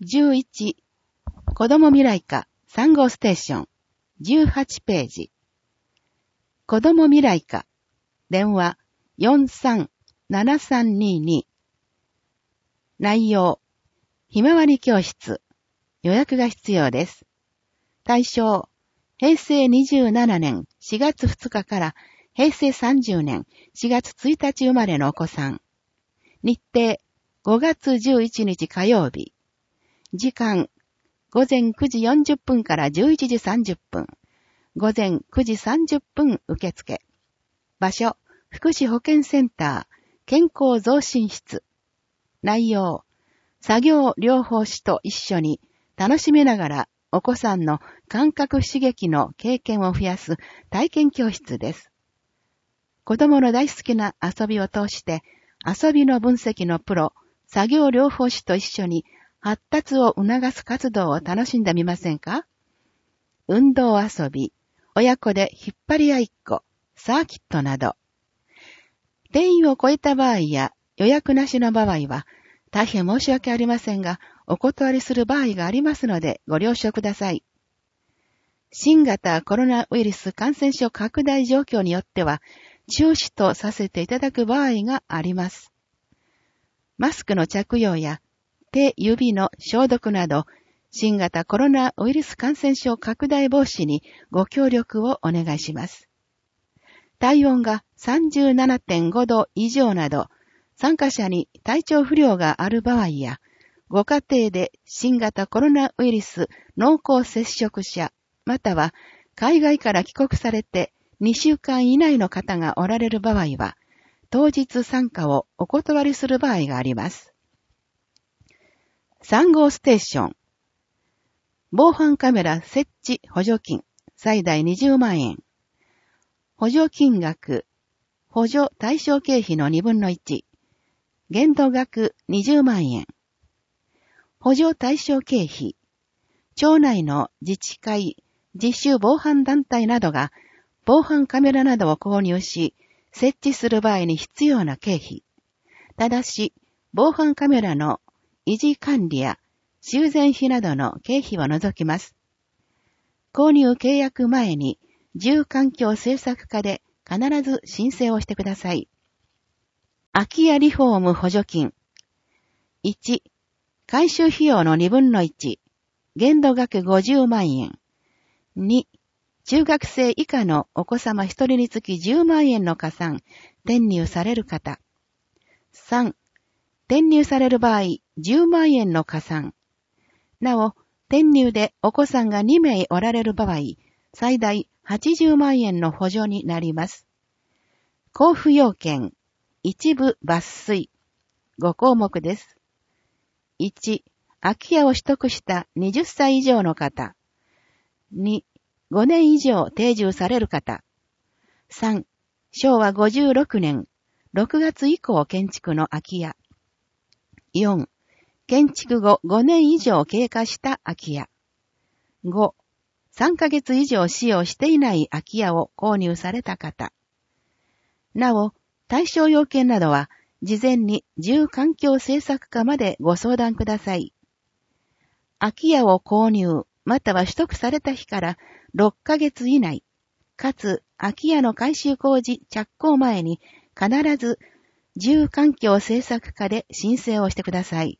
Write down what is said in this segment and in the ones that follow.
11、子供未来課3号ステーション、18ページ。子供未来課、電話437322。内容、ひまわり教室、予約が必要です。対象、平成27年4月2日から平成30年4月1日生まれのお子さん。日程、5月11日火曜日。時間、午前9時40分から11時30分。午前9時30分受付。場所、福祉保健センター、健康増進室。内容、作業療法士と一緒に楽しみながらお子さんの感覚刺激の経験を増やす体験教室です。子供の大好きな遊びを通して遊びの分析のプロ、作業療法士と一緒に発達を促す活動を楽しんでみませんか？運動遊び、親子で引っ張り合いっこ、サーキットなど。定員を超えた場合や予約なしの場合は、大変申し訳ありませんが、お断りする場合がありますのでご了承ください。新型コロナウイルス感染症拡大状況によっては、中止とさせていただく場合があります。マスクの着用や手指の消毒など、新型コロナウイルス感染症拡大防止にご協力をお願いします。体温が 37.5 度以上など、参加者に体調不良がある場合や、ご家庭で新型コロナウイルス濃厚接触者、または海外から帰国されて2週間以内の方がおられる場合は、当日参加をお断りする場合があります。3号ステーション。防犯カメラ設置補助金、最大20万円。補助金額、補助対象経費の2分の1。限度額20万円。補助対象経費。町内の自治会、自主防犯団体などが防犯カメラなどを購入し、設置する場合に必要な経費。ただし、防犯カメラの維持管理や修繕費などの経費を除きます。購入契約前に住環境政策課で必ず申請をしてください。空き家リフォーム補助金。1、改修費用の2分の1、限度額50万円。2、中学生以下のお子様1人につき10万円の加算、転入される方。3、転入される場合、10万円の加算。なお、転入でお子さんが2名おられる場合、最大80万円の補助になります。交付要件、一部抜粋。5項目です。1、空き家を取得した20歳以上の方。2、5年以上定住される方。3、昭和56年6月以降建築の空き家。4、建築後5年以上経過した空き家。5、3ヶ月以上使用していない空き家を購入された方。なお、対象要件などは、事前に住環境政策課までご相談ください。空き家を購入、または取得された日から6ヶ月以内、かつ空き家の改修工事着工前に必ず住環境政策課で申請をしてください。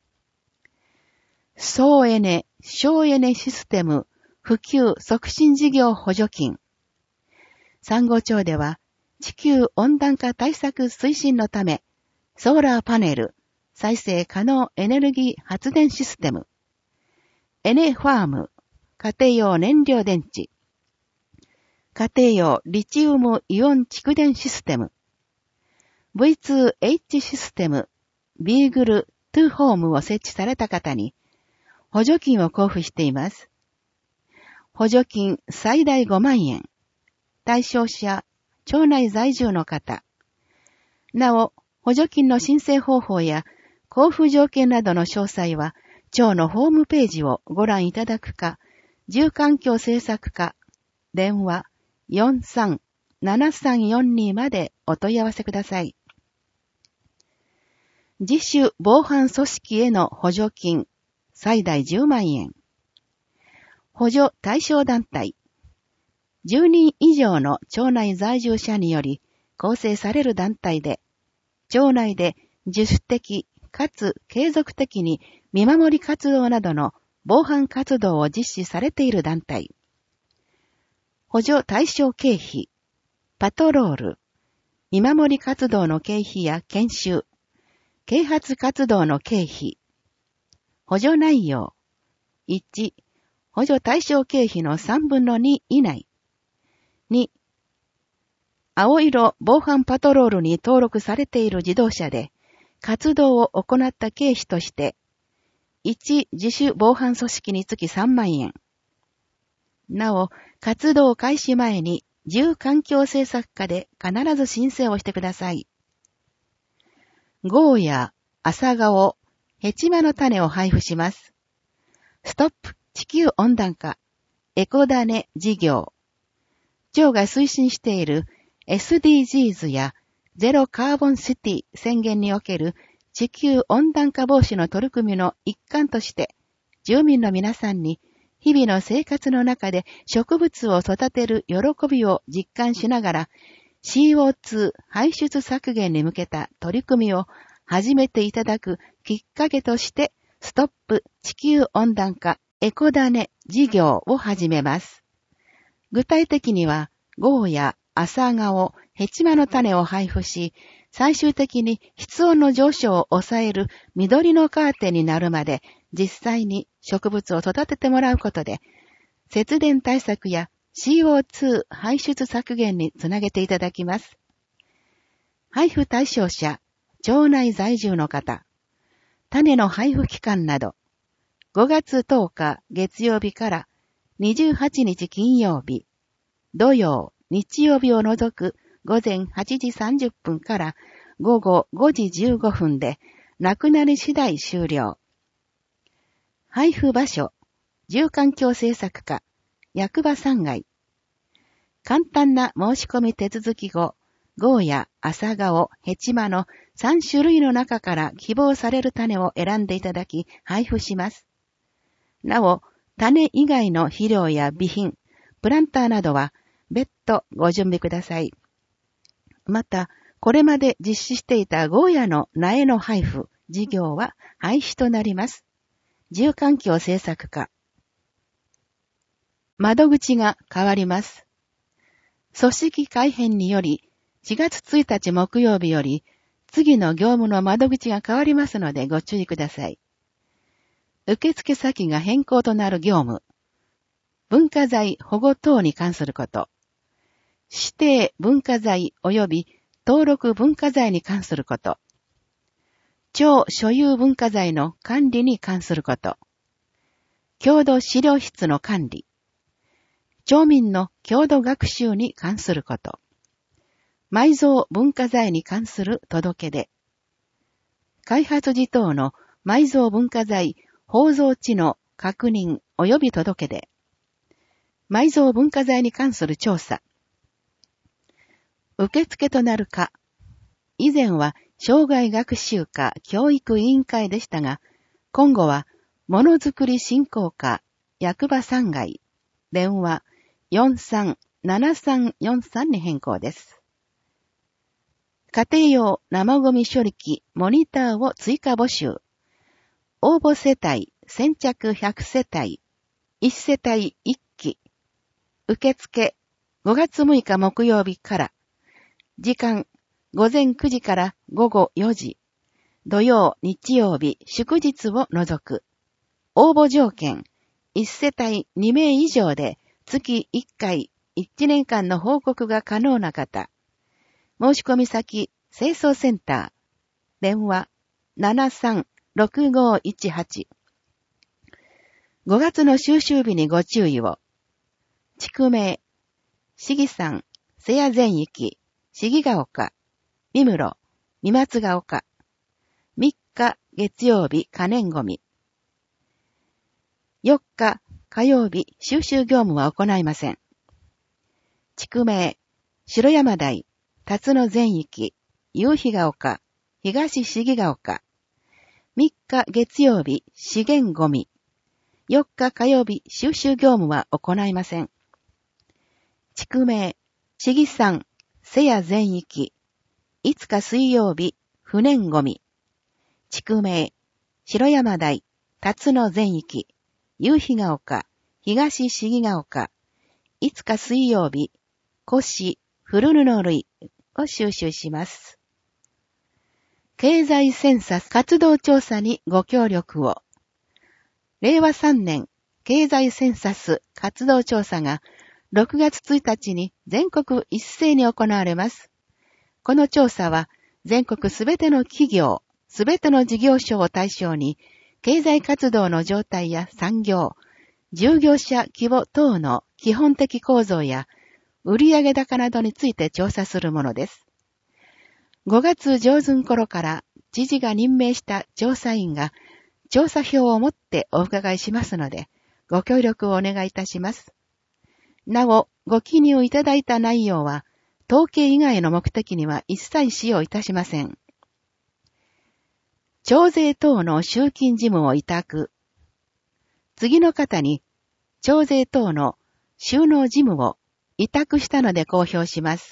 総エネ、省エネシステム普及促進事業補助金。三郷町では地球温暖化対策推進のため、ソーラーパネル、再生可能エネルギー発電システム、エネファーム、家庭用燃料電池、家庭用リチウムイオン蓄電システム、V2H システム、ビーグル2ホームを設置された方に、補助金を交付しています。補助金最大5万円。対象者、町内在住の方。なお、補助金の申請方法や交付条件などの詳細は、町のホームページをご覧いただくか、住環境政策課、電話437342までお問い合わせください。自主防犯組織への補助金最大10万円。補助対象団体。10人以上の町内在住者により構成される団体で、町内で自主的かつ継続的に見守り活動などの防犯活動を実施されている団体。補助対象経費、パトロール、見守り活動の経費や研修、啓発活動の経費。補助内容。1、補助対象経費の3分の2以内。2、青色防犯パトロールに登録されている自動車で活動を行った経費として、1自主防犯組織につき3万円。なお、活動開始前に住環境政策課で必ず申請をしてください。ゴーヤ、朝顔、ヘチマの種を配布します。ストップ地球温暖化、エコダネ事業。町が推進している SDGs やゼロカーボンシティ宣言における地球温暖化防止の取り組みの一環として、住民の皆さんに日々の生活の中で植物を育てる喜びを実感しながら、CO2 排出削減に向けた取り組みを始めていただくきっかけとして、ストップ地球温暖化エコダネ事業を始めます。具体的には、ゴーヤ、朝顔、ヘチマの種を配布し、最終的に室温の上昇を抑える緑のカーテンになるまで実際に植物を育ててもらうことで、節電対策や CO2 排出削減につなげていただきます。配布対象者、町内在住の方、種の配布期間など、5月10日月曜日から28日金曜日、土曜、日曜日を除く午前8時30分から午後5時15分で、なくなり次第終了。配布場所、住環境政策課、役場3階。簡単な申し込み手続き後、ゴーヤ、朝顔、ヘチマの3種類の中から希望される種を選んでいただき、配布します。なお、種以外の肥料や備品、プランターなどは別途ご準備ください。また、これまで実施していたゴーヤの苗の配布、事業は廃止となります。住環境政策課。窓口が変わります。組織改編により、4月1日木曜日より、次の業務の窓口が変わりますのでご注意ください。受付先が変更となる業務。文化財保護等に関すること。指定文化財及び登録文化財に関すること。町所有文化財の管理に関すること。郷土資料室の管理。町民の郷土学習に関すること。埋蔵文化財に関する届け出。開発時等の埋蔵文化財包蔵地の確認及び届け出。埋蔵文化財に関する調査。受付となる課。以前は生涯学習課教育委員会でしたが、今後はものづくり振興課役場3階、電話 437343 に変更です。家庭用生ゴミ処理機モニターを追加募集。応募世帯先着100世帯、1世帯1機。受付5月6日木曜日から。時間午前9時から午後4時。土曜、日曜日、祝日を除く。応募条件1世帯2名以上で月1回1年間の報告が可能な方。申し込み先清掃センター。電話736518。5月の収集日にご注意を。地区名、市議山、瀬谷全域、市議ヶ丘、三室、三松ヶ丘。3日月曜日可燃ゴミ。4日火曜日収集業務は行いません。地区名、白山台、辰野全域、夕日ヶ丘、東市議ヶ丘。3日月曜日資源ゴミ。 4日火曜日収集業務は行いません。地区名、市議山、瀬谷全域。5日水曜日、不燃ゴミ。地区名、白山台、辰野全域。夕日が丘、東市議が丘。5日水曜日、古紙、古布類を収集します。経済センサス活動調査にご協力を。令和3年経済センサス活動調査が6月1日に全国一斉に行われます。この調査は全国すべての企業、すべての事業所を対象に経済活動の状態や産業、従業者規模等の基本的構造や売上高などについて調査するものです。5月上旬頃から知事が任命した調査員が調査票を持ってお伺いしますので、ご協力をお願いいたします。なお、ご記入いただいた内容は、統計以外の目的には一切使用いたしません。徴税等の集金事務を委託。次の方に、徴税等の収納事務を委託したので公表します。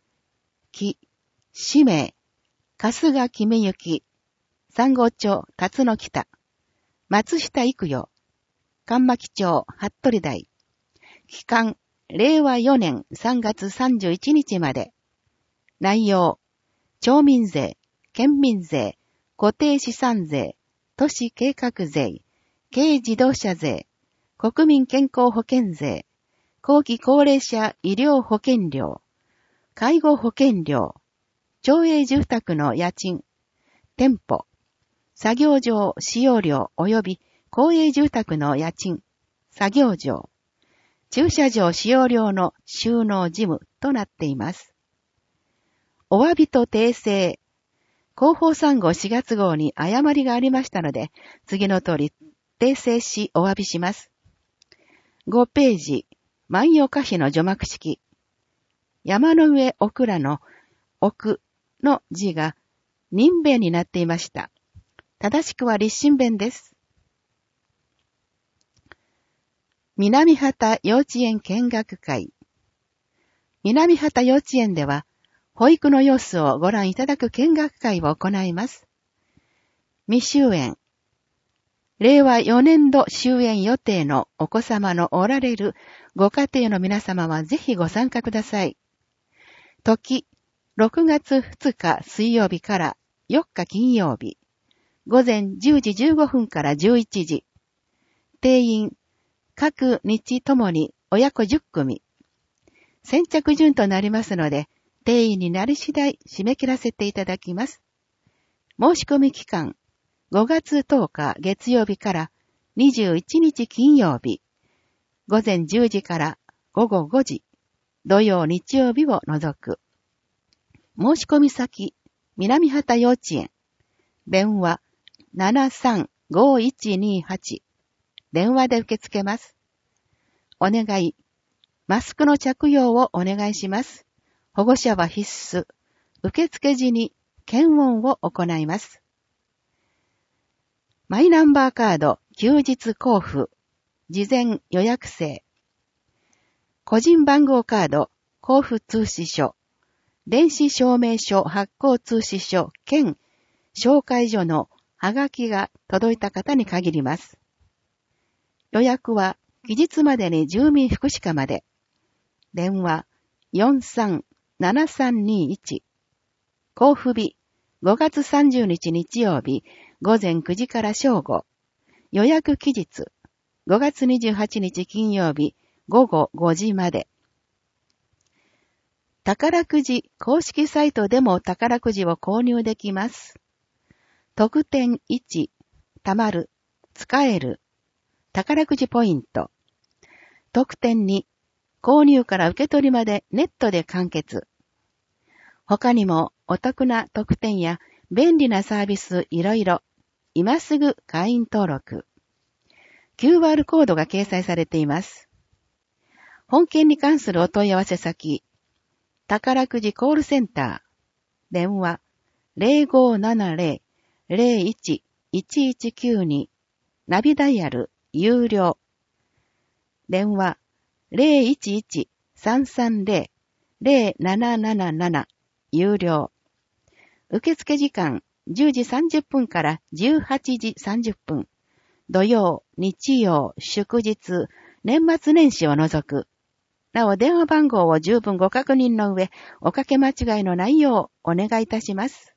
氏名、春日君行、三郷町辰野北、松下育代、神巻町服部台、期間、令和4年3月31日まで。内容、町民税、県民税、固定資産税、都市計画税、軽自動車税、国民健康保険税、後期高齢者医療保険料、介護保険料、町営住宅の家賃、店舗、作業場使用料及び公営住宅の家賃、作業場、駐車場使用料の収納事務となっています。お詫びと訂正。広報3号4月号に誤りがありましたので、次の通り訂正しお詫びします。5ページ、万葉歌碑の除幕式。山の上オクラの奥の字が人弁になっていました。正しくは立身弁です。南畑幼稚園見学会。南畑幼稚園では、保育の様子をご覧いただく見学会を行います。未就園。令和4年度就園予定のお子様のおられるご家庭の皆様はぜひご参加ください。時、6月2日水曜日から4日金曜日。午前10時15分から11時。定員、各日ともに親子10組。先着順となりますので、定員になり次第締め切らせていただきます。申し込み期間、5月10日月曜日から21日金曜日。午前10時から午後5時。土曜日曜日を除く。申し込み先、南畑幼稚園。電話、735128。電話で受け付けます。お願い。マスクの着用をお願いします。保護者は必須。受付時に検温を行います。マイナンバーカード休日交付。事前予約制。個人番号カード交付通知書。電子証明書発行通知書兼紹介所のはがきが届いた方に限ります。予約は期日までに住民福祉課まで。電話437321。交付日5月30日日曜日午前9時から正午。予約期日5月28日金曜日午後5時まで。宝くじ公式サイトでも宝くじを購入できます。特典1、貯まる、使える。宝くじポイント。特典2、購入から受け取りまでネットで完結。他にもお得な特典や便利なサービスいろいろ。今すぐ会員登録。QR コードが掲載されています。本件に関するお問い合わせ先。宝くじコールセンター。電話0570-01-1192。ナビダイヤル有料。電話、011-330-0777、有料。受付時間、10時30分から18時30分。土曜、日曜、祝日、年末年始を除く。なお、電話番号を十分ご確認の上、おかけ間違いのないようお願いいたします。